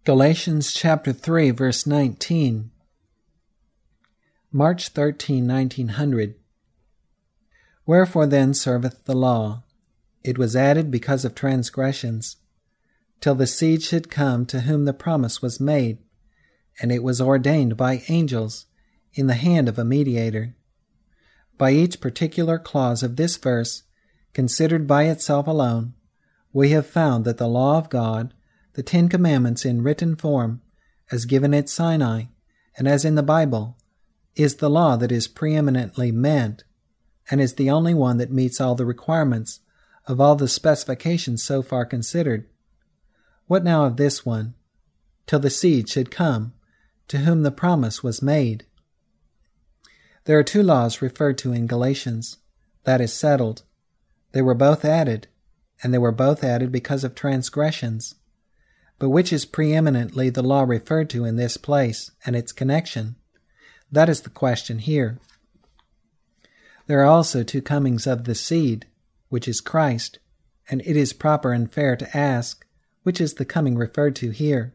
Galatians chapter 3, verse 19. March 13, 1900. Wherefore then serveth the law? It was added because of transgressions, till the seed should come to whom the promise was made, and it was ordained by angels in the hand of a mediator. By each particular clause of this verse, considered by itself alone, we have found that the law of God, the Ten Commandments in written form, as given at Sinai, and as in the Bible, is the law that is preeminently meant, and is the only one that meets all the requirements of all the specifications so far considered. What now of this one? Till the seed should come, to whom the promise was made. There are two laws referred to in Galatians. That is settled. They were both added, and they were both added because of transgressions. But which is preeminently the law referred to in this place, and its connection? That is the question here. There are also two comings of the seed, which is Christ, and it is proper and fair to ask, which is the coming referred to here?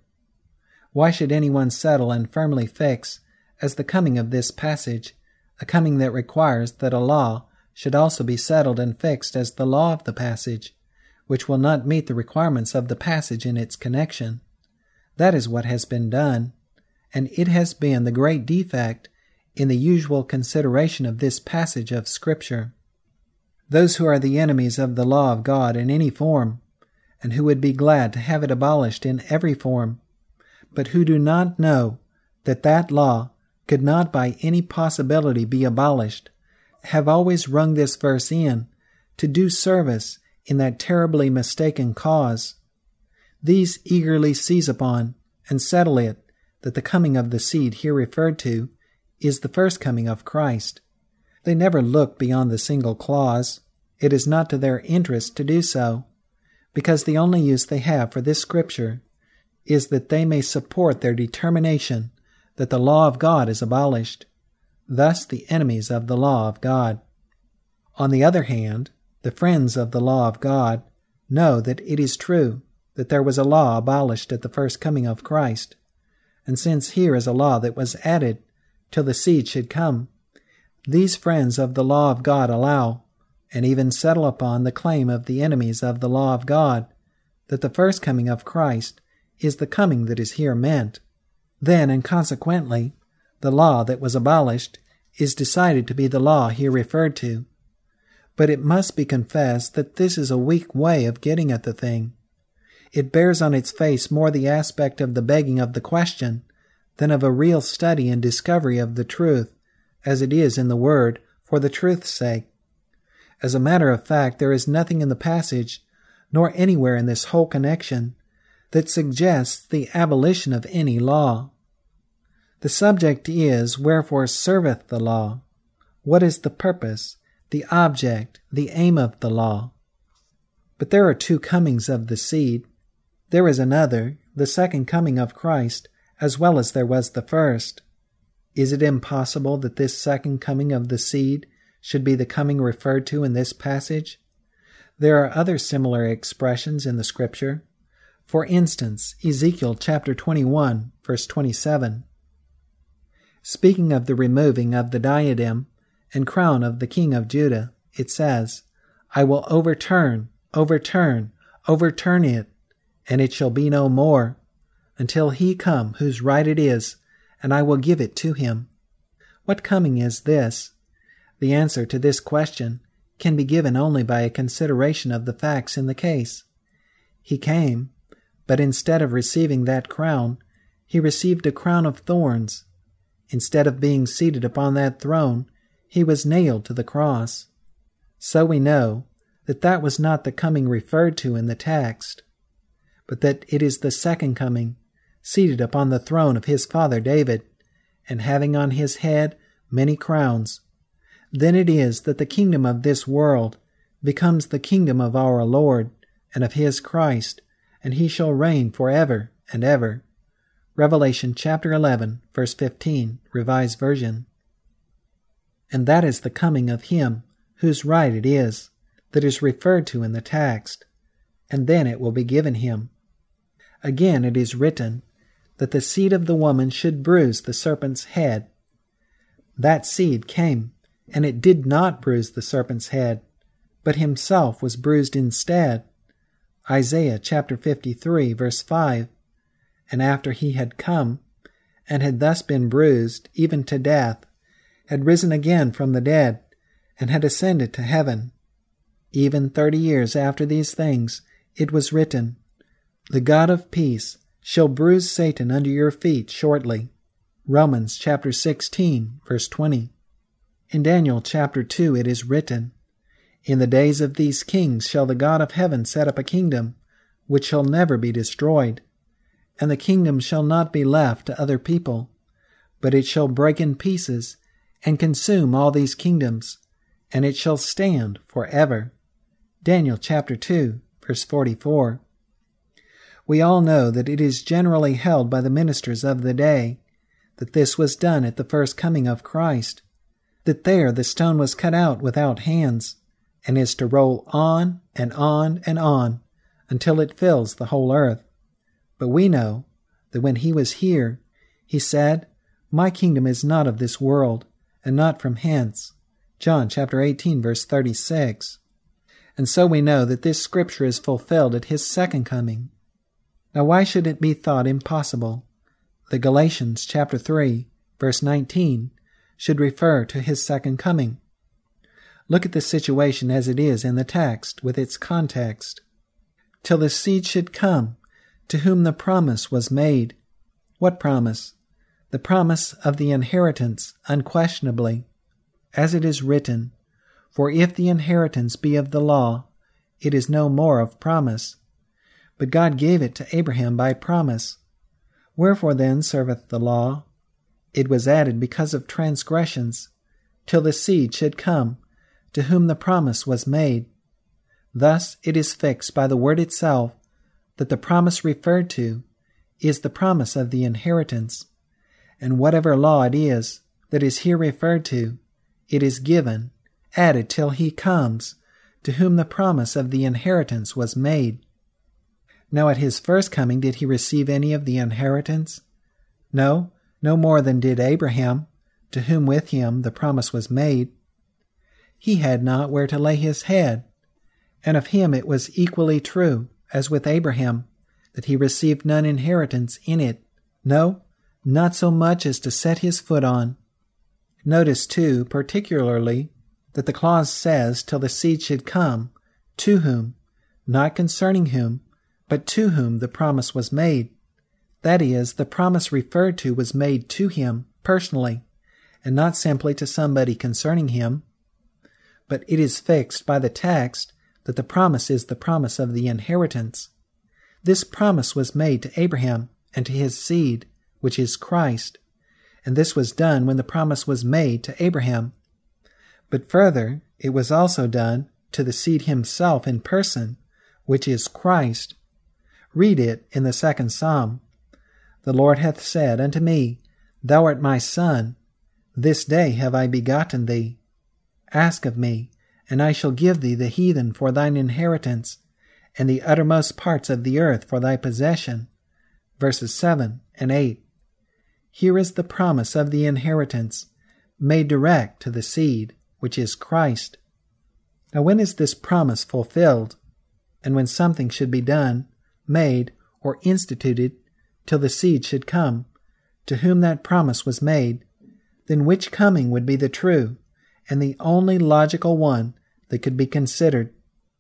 Why should anyone settle and firmly fix, as the coming of this passage, a coming that requires that a law should also be settled and fixed as the law of the passage, which will not meet the requirements of the passage in its connection? That is what has been done, and it has been the great defect in the usual consideration of this passage of Scripture. Those who are the enemies of the law of God in any form, and who would be glad to have it abolished in every form, but who do not know that that law could not by any possibility be abolished, have always rung this verse in to do service in that terribly mistaken cause. These eagerly seize upon and settle it that the coming of the seed here referred to is the first coming of Christ. They never look beyond the single clause. It is not to their interest to do so, because the only use they have for this Scripture is that they may support their determination that the law of God is abolished, thus the enemies of the law of God. On the other hand, the friends of the law of God know that it is true that there was a law abolished at the first coming of Christ, and since here is a law that was added till the seed should come, these friends of the law of God allow, and even settle upon the claim of the enemies of the law of God, that the first coming of Christ is the coming that is here meant. Then, and consequently, the law that was abolished is decided to be the law here referred to. But it must be confessed that this is a weak way of getting at the thing. It bears on its face more the aspect of the begging of the question than of a real study and discovery of the truth, as it is in the Word, for the truth's sake. As a matter of fact, there is nothing in the passage, nor anywhere in this whole connection, that suggests the abolition of any law. The subject is, wherefore serveth the law? What is the purpose, the object, the aim of the law? But there are two comings of the seed. There is another, the second coming of Christ, as well as there was the first. Is it impossible that this second coming of the seed should be the coming referred to in this passage? There are other similar expressions in the Scripture. For instance, Ezekiel chapter 21, verse 27. Speaking of the removing of the diadem and crown of the king of Judah, it says, I will overturn it, and it shall be no more, until he come whose right it is, and I will give it to him. What coming is this? The answer to this question can be given only by a consideration of the facts in the case. He came, but instead of receiving that crown, he received a crown of thorns. Instead of being seated upon that throne, he was nailed to the cross. So we know that that was not the coming referred to in the text, but that it is the second coming, seated upon the throne of his father David, and having on his head many crowns. Then it is that the kingdom of this world becomes the kingdom of our Lord and of his Christ, and he shall reign forever and ever. Revelation chapter 11, verse 15, Revised Version. And that is the coming of him whose right it is, that is referred to in the text, and then it will be given him. Again it is written, that the seed of the woman should bruise the serpent's head. That seed came, and it did not bruise the serpent's head, but himself was bruised instead. Isaiah chapter 53, verse 5. And after he had come, and had thus been bruised, even to death, had risen again from the dead, and had ascended to heaven. Even 30 years after these things, it was written, The God of peace shall bruise Satan under your feet shortly. Romans chapter 16, verse 20. In Daniel chapter 2 it is written, In the days of these kings shall the God of heaven set up a kingdom, which shall never be destroyed. And the kingdom shall not be left to other people, but it shall break in pieces, and consume all these kingdoms, and it shall stand forever. Daniel chapter 2, verse 44. We all know that it is generally held by the ministers of the day that this was done at the first coming of Christ, that there the stone was cut out without hands, and is to roll on and on and on until it fills the whole earth. But we know that when he was here, he said, My kingdom is not of this world, and not from hence. John chapter 18, verse 36. And so we know that this scripture is fulfilled at his second coming. Now why should it be thought impossible that Galatians chapter 3, verse 19, should refer to his second coming? Look at the situation as it is in the text with its context. Till the seed should come, to whom the promise was made. What promise? The promise of the inheritance, unquestionably. As it is written, For if the inheritance be of the law, it is no more of promise. But God gave it to Abraham by promise. Wherefore then serveth the law? It was added because of transgressions, till the seed should come, to whom the promise was made. Thus it is fixed by the word itself that the promise referred to is the promise of the inheritance, and whatever law it is that is here referred to, it is given, added till he comes, to whom the promise of the inheritance was made. Now at his first coming did he receive any of the inheritance? No, no more than did Abraham, to whom with him the promise was made. He had not where to lay his head, and of him it was equally true, as with Abraham, that he received none inheritance in it, no, not so much as to set his foot on. Notice, too, particularly, that the clause says, till the seed should come, to whom, not concerning whom, but to whom the promise was made. That is, the promise referred to was made to him personally, and not simply to somebody concerning him. But it is fixed by the text that the promise is the promise of the inheritance. This promise was made to Abraham and to his seed, which is Christ, and this was done when the promise was made to Abraham. But further, it was also done to the seed himself in person, which is Christ. Read it in the 2nd Psalm. The Lord hath said unto me, Thou art my son, this day have I begotten thee. Ask of me, and I shall give thee the heathen for thine inheritance, and the uttermost parts of the earth for thy possession. Verses 7 and 8. Here is the promise of the inheritance, made direct to the seed, which is Christ. Now when is this promise fulfilled? And when something should be done, made, or instituted, till the seed should come, to whom that promise was made, then which coming would be the true, and the only logical one that could be considered?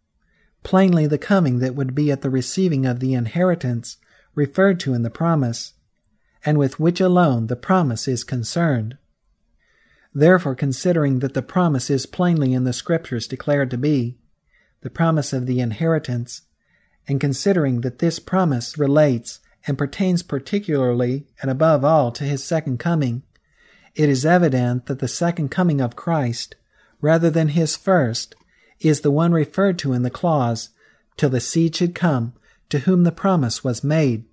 Plainly the coming that would be at the receiving of the inheritance referred to in the promise, and with which alone the promise is concerned. Therefore, considering that the promise is plainly in the Scriptures declared to be the promise of the inheritance, and considering that this promise relates and pertains particularly and above all to his second coming, it is evident that the second coming of Christ, rather than his first, is the one referred to in the clause, till the seed should come, to whom the promise was made.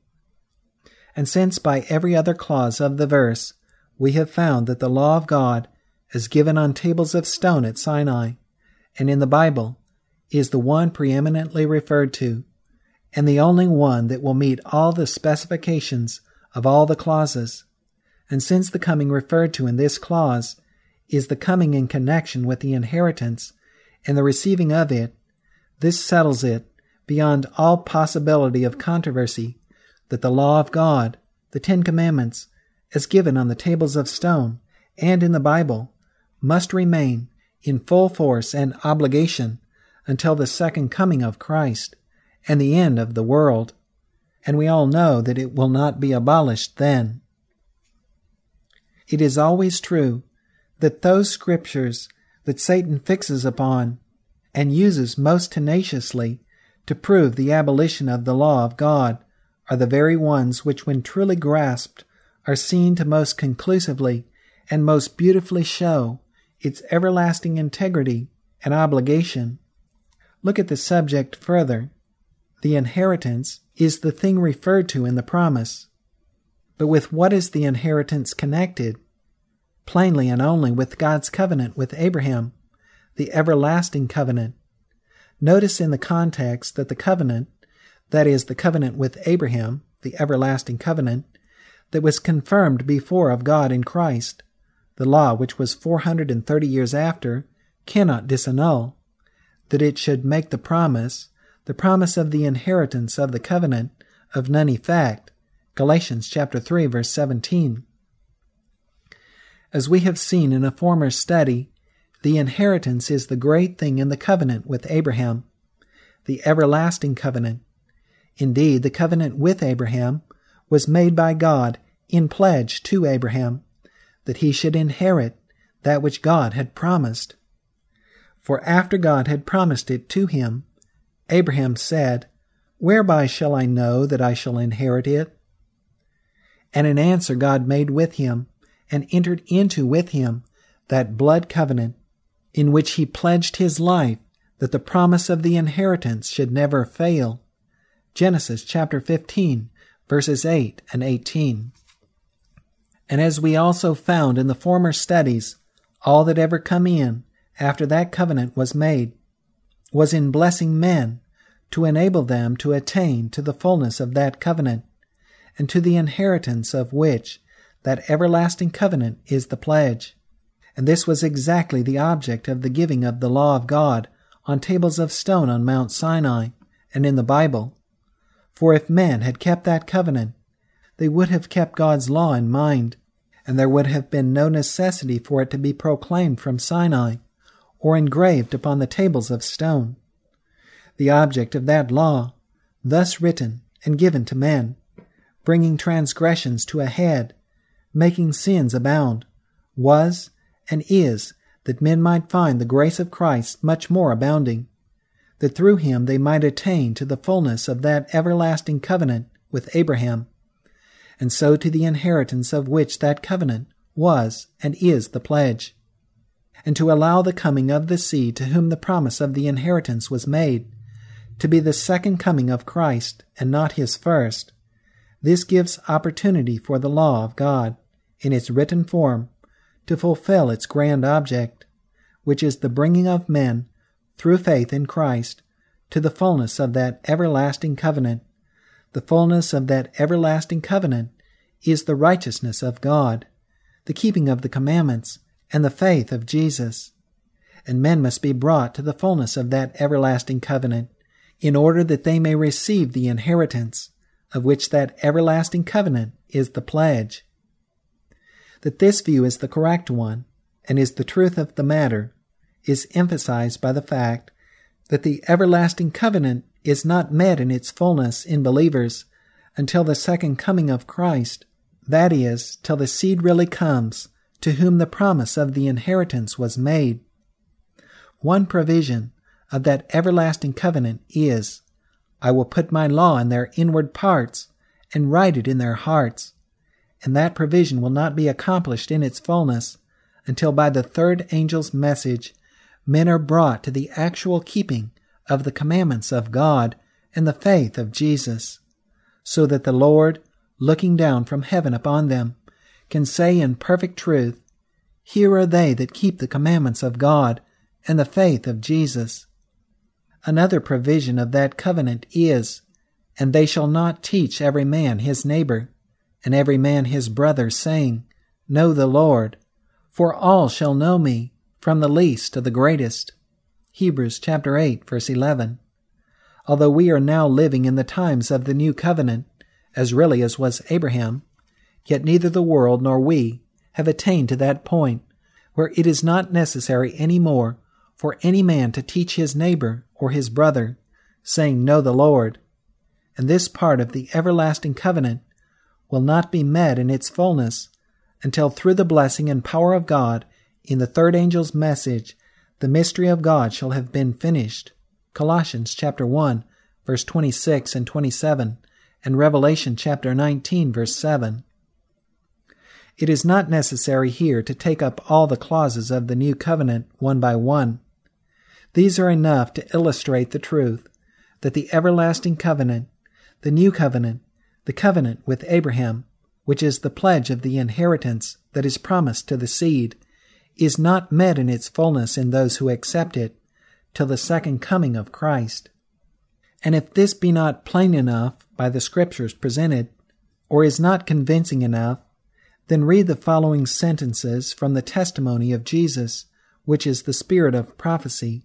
And since by every other clause of the verse we have found that the law of God, as given on tables of stone at Sinai, and in the Bible, is the one preeminently referred to, and the only one that will meet all the specifications of all the clauses. And since the coming referred to in this clause is the coming in connection with the inheritance and the receiving of it, this settles it beyond all possibility of controversy that the law of God, the 10 Commandments, as given on the tables of stone and in the Bible, must remain in full force and obligation until the second coming of Christ and the end of the world, and we all know that it will not be abolished then. It is always true that those scriptures that Satan fixes upon and uses most tenaciously to prove the abolition of the law of God are the very ones which, when truly grasped, are seen to most conclusively and most beautifully show its everlasting integrity and obligation. Look at the subject further. The inheritance is the thing referred to in the promise. But with what is the inheritance connected? Plainly and only with God's covenant with Abraham, the everlasting covenant. Notice in the context that the covenant, that is, the covenant with Abraham, the everlasting covenant, that was confirmed before of God in Christ, the law which was 430 years after, cannot disannul, that it should make the promise of the inheritance of the covenant, of none effect. Galatians chapter 3, verse 17. As we have seen in a former study, the inheritance is the great thing in the covenant with Abraham, the everlasting covenant. Indeed, the covenant with Abraham was made by God in pledge to Abraham, that he should inherit that which God had promised. For after God had promised it to him, Abraham said, "Whereby shall I know that I shall inherit it?" And in answer God made with him, and entered into with him, that blood covenant, in which he pledged his life that the promise of the inheritance should never fail. Genesis chapter 15, verses 8 and 18. And as we also found in the former studies, all that ever come in after that covenant was made was in blessing men to enable them to attain to the fullness of that covenant, and to the inheritance of which that everlasting covenant is the pledge. And this was exactly the object of the giving of the law of God on tables of stone on Mount Sinai and in the Bible. For if men had kept that covenant, they would have kept God's law in mind, and there would have been no necessity for it to be proclaimed from Sinai or engraved upon the tables of stone. The object of that law, thus written and given to men, bringing transgressions to a head, making sins abound, was and is that men might find the grace of Christ much more abounding, that through him they might attain to the fullness of that everlasting covenant with Abraham, and so to the inheritance of which that covenant was and is the pledge, and to allow the coming of the seed to whom the promise of the inheritance was made to be the second coming of Christ and not his first. This gives opportunity for the law of God, in its written form, to fulfill its grand object, which is the bringing of men, through faith in Christ, to the fullness of that everlasting covenant. The fullness of that everlasting covenant is the righteousness of God, the keeping of the commandments, and the faith of Jesus. And men must be brought to the fullness of that everlasting covenant, in order that they may receive the inheritance, of which that everlasting covenant is the pledge. That this view is the correct one, and is the truth of the matter, is emphasized by the fact that the everlasting covenant is not met in its fullness in believers until the second coming of Christ, that is, till the seed really comes, to whom the promise of the inheritance was made. One provision of that everlasting covenant is, "I will put my law in their inward parts, and write it in their hearts," and that provision will not be accomplished in its fullness until by the third angel's message men are brought to the actual keeping of the commandments of God and the faith of Jesus, so that the Lord, looking down from heaven upon them, can say in perfect truth, "Here are they that keep the commandments of God and the faith of Jesus." Another provision of that covenant is, "And they shall not teach every man his neighbor," and every man his brother, saying, Know the Lord, for all shall know me, from the least to the greatest. Hebrews chapter 8, verse 11. Although we are now living in the times of the new covenant, as really as was Abraham, yet neither the world nor we have attained to that point where it is not necessary any more for any man to teach his neighbor or his brother, saying, Know the Lord. And this part of the everlasting covenant will not be met in its fullness until through the blessing and power of God in the third angel's message, the mystery of God shall have been finished. Colossians chapter 1, verse 26 and 27, and Revelation chapter 19, verse 7. It is not necessary here to take up all the clauses of the new covenant one by one. These are enough to illustrate the truth that the everlasting covenant, the new covenant, the covenant with Abraham, which is the pledge of the inheritance that is promised to the seed, is not met in its fullness in those who accept it till the second coming of Christ. And if this be not plain enough by the Scriptures presented, or is not convincing enough, then read the following sentences from the testimony of Jesus, which is the spirit of prophecy.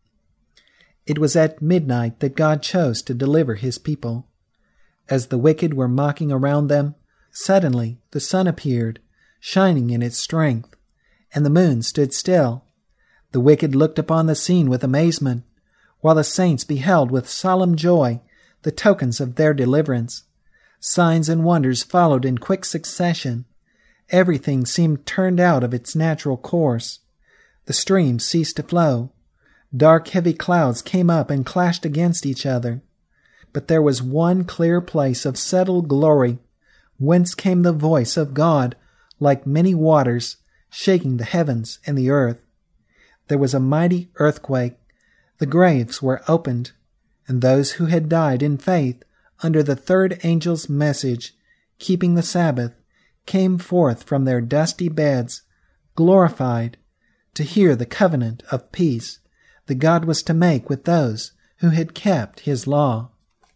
It was at midnight that God chose to deliver his people. As the wicked were mocking around them, suddenly the sun appeared, shining in its strength, and the moon stood still. The wicked looked upon the scene with amazement, while the saints beheld with solemn joy the tokens of their deliverance. Signs and wonders followed in quick succession. Everything seemed turned out of its natural course. The streams ceased to flow. Dark, heavy clouds came up and clashed against each other. But there was one clear place of settled glory, whence came the voice of God, like many waters, shaking the heavens and the earth. There was a mighty earthquake. The graves were opened, and those who had died in faith under the third angel's message, keeping the Sabbath, came forth from their dusty beds, glorified, to hear the covenant of peace that God was to make with those who had kept his law.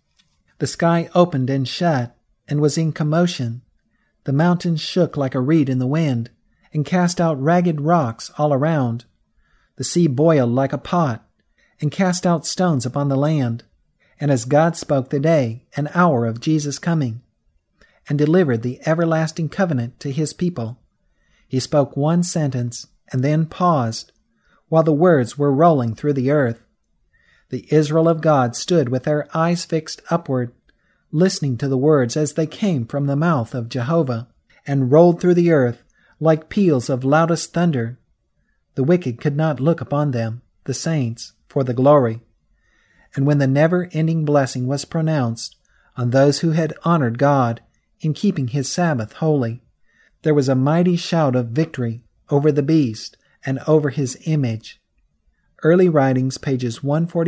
The sky opened and shut, and was in commotion. The mountains shook like a reed in the wind, and cast out ragged rocks all around. The sea boiled like a pot, and cast out stones upon the land. And as God spoke the day and hour of Jesus' coming, and delivered the everlasting covenant to his people, he spoke one sentence, and then paused, while the words were rolling through the earth. The Israel of God stood with their eyes fixed upward, listening to the words as they came from the mouth of Jehovah, and rolled through the earth like peals of loudest thunder. The wicked could not look upon them, the saints, for the glory. And when the never-ending blessing was pronounced on those who had honored God in keeping his Sabbath holy, there was a mighty shout of victory over the beast and over his image. Early Writings, pages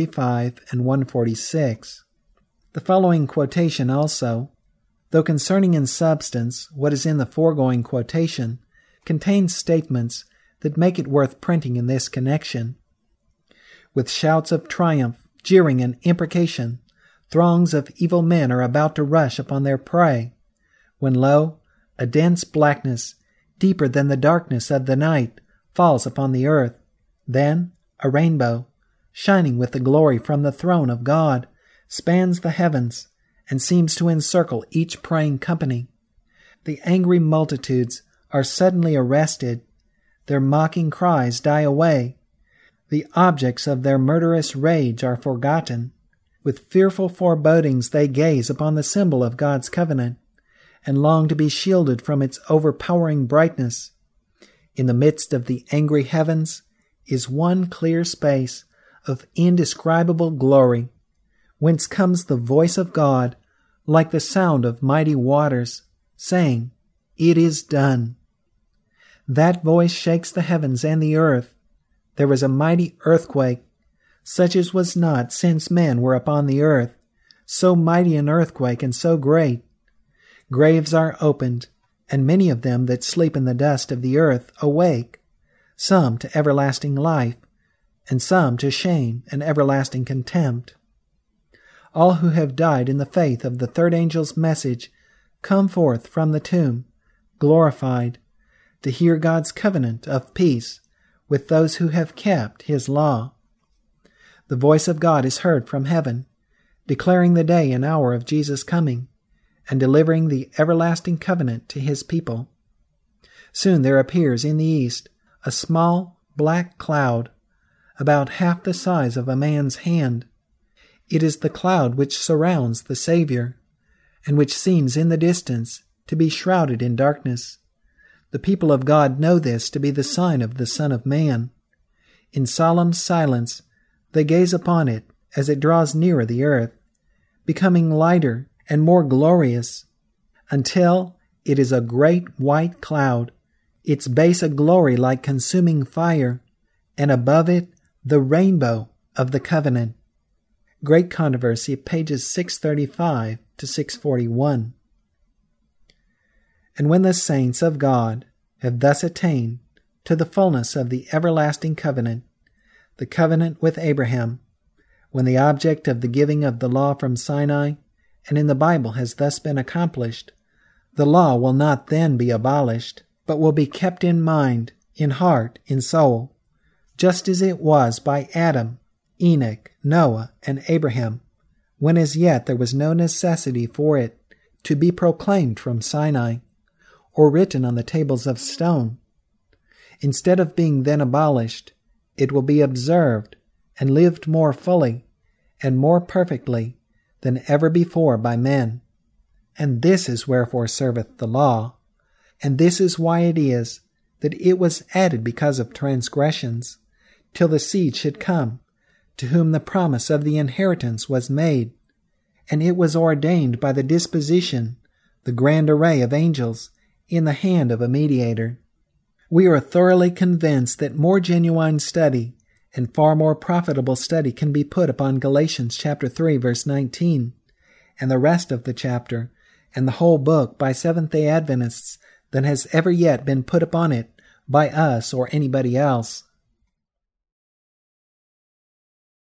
145 and 146. The following quotation also, though concerning in substance what is in the foregoing quotation, contains statements that make it worth printing in this connection. With shouts of triumph, jeering, and imprecation, throngs of evil men are about to rush upon their prey, when lo, a dense blackness, deeper than the darkness of the night, falls upon the earth. Then a rainbow, shining with the glory from the throne of God, spans the heavens and seems to encircle each praying company. The angry multitudes are suddenly arrested. Their mocking cries die away. The objects of their murderous rage are forgotten. With fearful forebodings they gaze upon the symbol of God's covenant, and long to be shielded from its overpowering brightness. In the midst of the angry heavens is one clear space of indescribable glory, whence comes the voice of God, like the sound of mighty waters, saying, It is done. That voice shakes the heavens and the earth. There is a mighty earthquake, such as was not since men were upon the earth, so mighty an earthquake and so great. Graves are opened, and many of them that sleep in the dust of the earth awake, some to everlasting life, and some to shame and everlasting contempt. All who have died in the faith of the third angel's message come forth from the tomb, glorified, to hear God's covenant of peace with those who have kept his law. The voice of God is heard from heaven, declaring the day and hour of Jesus' coming, and delivering the everlasting covenant to his people. Soon there appears in the east a small black cloud, about half the size of a man's hand. It is the cloud which surrounds the Savior, and which seems in the distance to be shrouded in darkness. The people of God know this to be the sign of the Son of Man. In solemn silence they gaze upon it as it draws nearer the earth, becoming lighter and more glorious, until it is a great white cloud, its base a glory like consuming fire, and above it the rainbow of the covenant. Great Controversy, pages 635 to 641. And when the saints of God have thus attained to the fullness of the everlasting covenant, the covenant with Abraham, when the object of the giving of the law from Sinai and in the Bible has thus been accomplished, the law will not then be abolished, but will be kept in mind, in heart, in soul, just as it was by Adam, Enoch, Noah, and Abraham, when as yet there was no necessity for it to be proclaimed from Sinai, or written on the tables of stone. Instead of being then abolished, it will be observed and lived more fully and more perfectly than ever before by men. And this is wherefore serveth the law, and this is why it is that it was added because of transgressions, till the seed should come, to whom the promise of the inheritance was made, and it was ordained by the disposition, the grand array of angels, in the hand of a mediator. We are thoroughly convinced that more genuine study and far more profitable study can be put upon Galatians chapter 3, verse 19, and the rest of the chapter, and the whole book by Seventh-day Adventists than has ever yet been put upon it by us or anybody else.